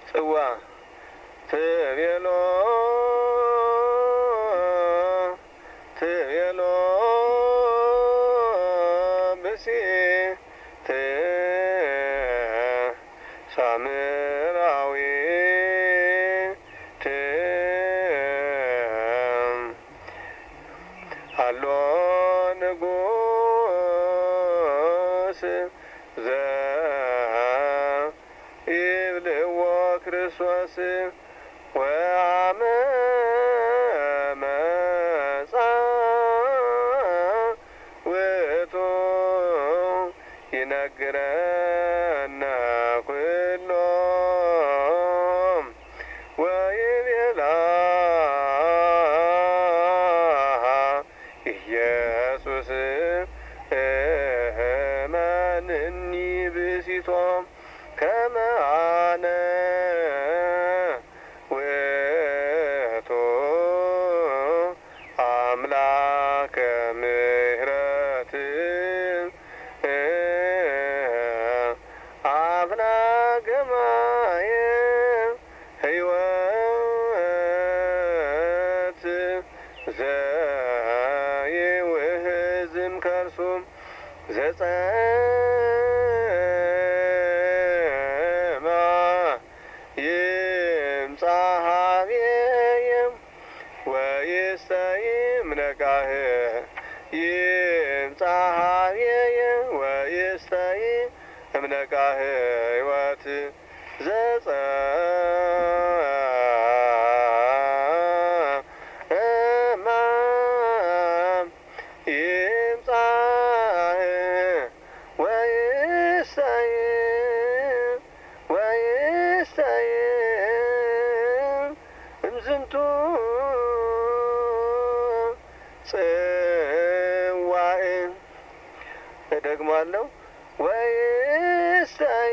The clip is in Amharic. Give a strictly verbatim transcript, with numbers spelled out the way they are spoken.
ጽዋ ትቤሎ ትቤሎ ብእሲ ሳምራዊ አሎ ንጉስ ዘኢብልዎ ክርስቶስ ወአመ መጻ ውእቱ ይነግረነ ኩሎ ወይቤላ ኢየሱስ እመንኒ ብእሲቶ ከመ አነ ውእቱ አምላከ ምሕረት አፍላገ ማየ ሕይወት ዘይውህዝም ከርሱም ዘጸማ ይምጻእ ኀቤየ ወይስተይም ነቃህ ይምጻእ ኀቤየ ወይስተይም እምነቃህ ሕይወት ዘጸማ ይምጻእ ወይስተይም ወይስተይም እምዝንቱ ጽዋዕ እደግማለሁ ወይስተይም